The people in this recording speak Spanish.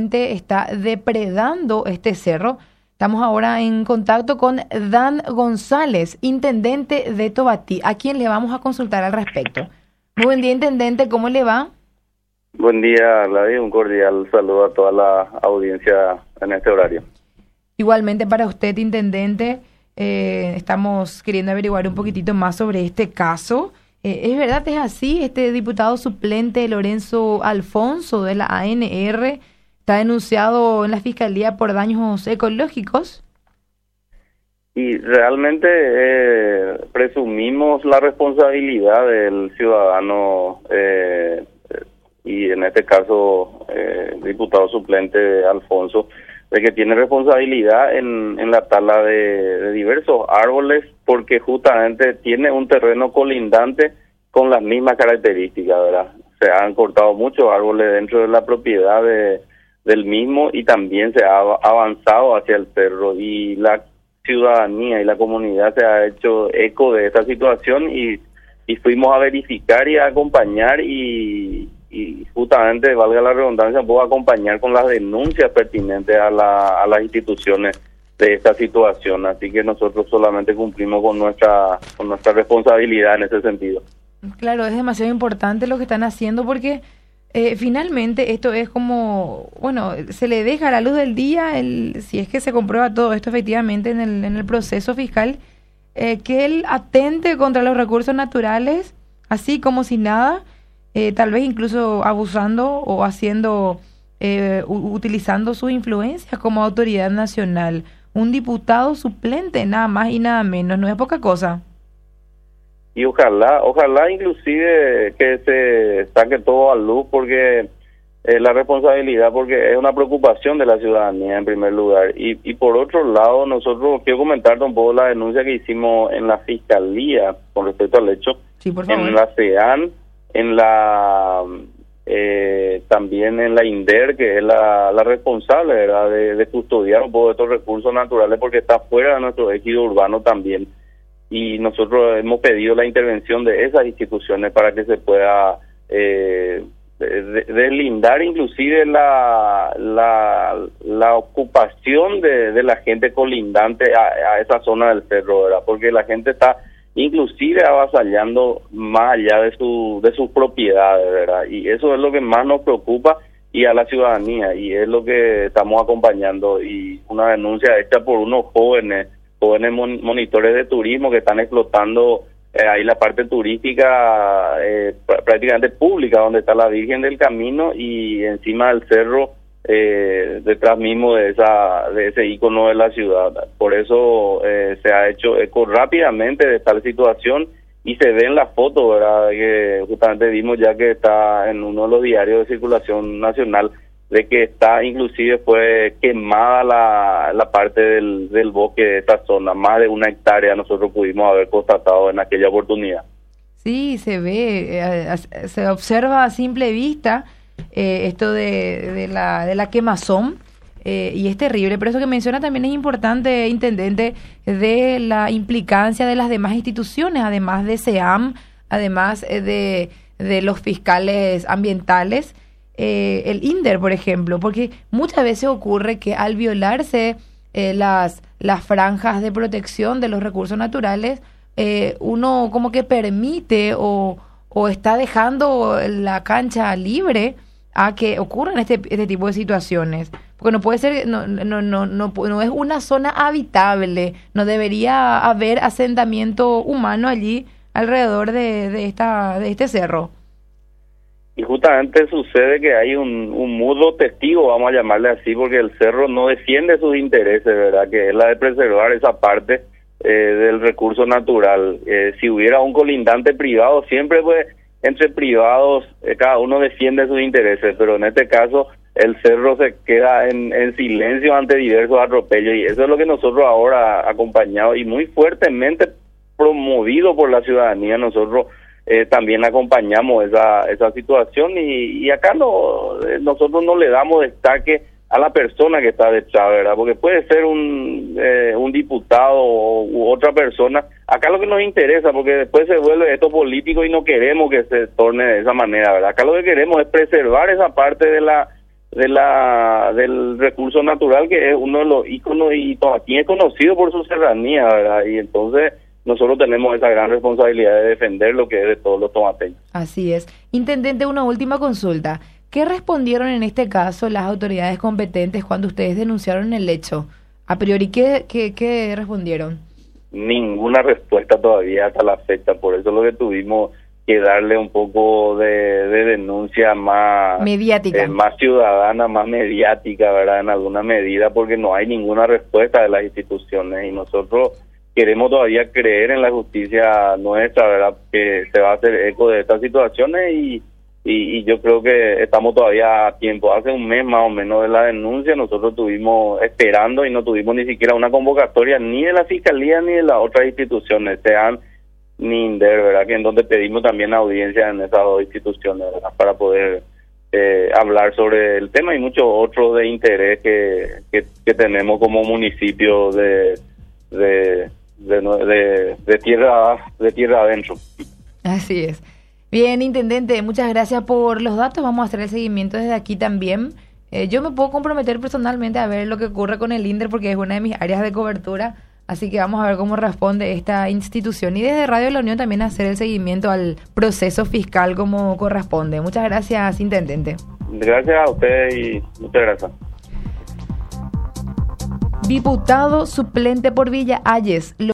realmente está depredando este cerro. Estamos ahora en contacto con Dan González, intendente de Tobatí, a quien le vamos a consultar al respecto. Muy buen día, intendente, ¿cómo le va? Buen día, Gladys, un cordial saludo a toda la audiencia en este horario. Igualmente para usted, intendente, estamos queriendo averiguar un poquitito más sobre este caso. ¿Es verdad, es así? Este diputado suplente Lorenzo Alfonso de la ANR está denunciado en la Fiscalía por daños ecológicos. Y realmente presumimos la responsabilidad del ciudadano y en este caso diputado suplente Alfonso, de que tiene responsabilidad en la tala de diversos árboles, porque justamente tiene un terreno colindante con las mismas características, ¿verdad? Se han cortado muchos árboles dentro de la propiedad del mismo y también se ha avanzado hacia el cerro, y la ciudadanía y la comunidad se ha hecho eco de esta situación y fuimos a verificar y a acompañar y justamente, valga la redundancia, puedo acompañar con las denuncias pertinentes a las instituciones de esta situación. Así que nosotros solamente cumplimos con nuestra responsabilidad en ese sentido. Claro, es demasiado importante lo que están haciendo porque finalmente esto es como, bueno, se le deja a la luz del día, si es que se comprueba todo esto efectivamente en el proceso fiscal, que él atente contra los recursos naturales, así como si nada, tal vez incluso abusando o utilizando sus influencias como autoridad nacional. Un diputado suplente, nada más y nada menos, no es poca cosa. Y ojalá inclusive que se saque todo a luz, porque la responsabilidad, porque es una preocupación de la ciudadanía en primer lugar. Y por otro lado, nosotros, quiero comentar un poco la denuncia que hicimos en la Fiscalía con respecto al hecho. Sí, por favor. En la CEAN, también en la INDER, que es la responsable, ¿verdad?, de custodiar un poco estos recursos naturales, porque está fuera de nuestro ejido urbano también. Y nosotros hemos pedido la intervención de esas instituciones para que se pueda deslindar inclusive la ocupación de la gente colindante a esa zona del cerro, ¿verdad? Porque la gente está inclusive avasallando más allá de sus propiedades, ¿verdad? Y eso es lo que más nos preocupa y a la ciudadanía, y es lo que estamos acompañando. Y una denuncia hecha por unos jóvenes monitores de turismo que están explotando ahí la parte turística prácticamente pública, donde está la Virgen del Camino, y encima del cerro, detrás mismo de ese ícono de la ciudad. Por eso se ha hecho eco rápidamente de tal situación, y se ve en la foto, ¿verdad?, que justamente vimos ya que está en uno de los diarios de circulación nacional, de que está inclusive fue quemada la parte del bosque de esta zona, más de 1 hectárea nosotros pudimos haber constatado en aquella oportunidad. Sí, se ve, se observa a simple vista esto de la quemazón, y es terrible, pero eso que menciona también es importante, intendente, de la implicancia de las demás instituciones, además de SEAM, además de los fiscales ambientales, el INDER, por ejemplo, porque muchas veces ocurre que al violarse las franjas de protección de los recursos naturales, uno como que permite o está dejando la cancha libre a que ocurran este tipo de situaciones, porque no puede ser, no es una zona habitable, no debería haber asentamiento humano allí alrededor de este cerro. Y justamente sucede que hay un mudo testigo, vamos a llamarle así, porque el cerro no defiende sus intereses, ¿verdad?, que es la de preservar esa parte del recurso natural. Si hubiera un colindante privado, siempre pues entre privados cada uno defiende sus intereses, pero en este caso el cerro se queda en silencio ante diversos atropellos, y eso es lo que nosotros ahora, acompañados y muy fuertemente promovido por la ciudadanía, nosotros también acompañamos esa situación, y acá nosotros no le damos destaque a la persona que está detrás, ¿verdad?, porque puede ser un diputado u otra persona. Acá lo que nos interesa, porque después se vuelve esto político y no queremos que se torne de esa manera, ¿verdad? Acá lo que queremos es preservar esa parte de del recurso natural, que es uno de los íconos, y Tomatín es conocido por su serranía, ¿verdad? Y entonces nosotros tenemos esa gran responsabilidad de defender lo que es de todos los tomateños. Así es. Intendente, una última consulta. ¿Qué respondieron en este caso las autoridades competentes cuando ustedes denunciaron el hecho? A priori, ¿qué respondieron? Ninguna respuesta todavía hasta la fecha, por eso lo que tuvimos que darle un poco de denuncia más mediática, más ciudadana, más mediática, ¿verdad? En alguna medida, porque no hay ninguna respuesta de las instituciones y nosotros queremos todavía creer en la justicia nuestra, ¿verdad? Que se va a hacer eco de estas situaciones y yo creo que estamos todavía a tiempo. Hace un mes más o menos de la denuncia nosotros estuvimos esperando y no tuvimos ni siquiera una convocatoria ni de la Fiscalía ni de las otras instituciones, sean ni INDER, ¿verdad? Que en donde pedimos también audiencia en esas dos instituciones, ¿verdad? Para poder hablar sobre el tema y muchos otros de interés que tenemos como municipio de tierra adentro. Así es. Bien, intendente, muchas gracias por los datos. Vamos a hacer el seguimiento desde aquí también. Yo me puedo comprometer personalmente a ver lo que ocurre con el INDER porque es una de mis áreas de cobertura. Así que vamos a ver cómo responde esta institución. Y desde Radio La Unión también hacer el seguimiento al proceso fiscal como corresponde. Muchas gracias, intendente. Gracias a usted y muchas gracias. Diputado suplente por Villa Hayes.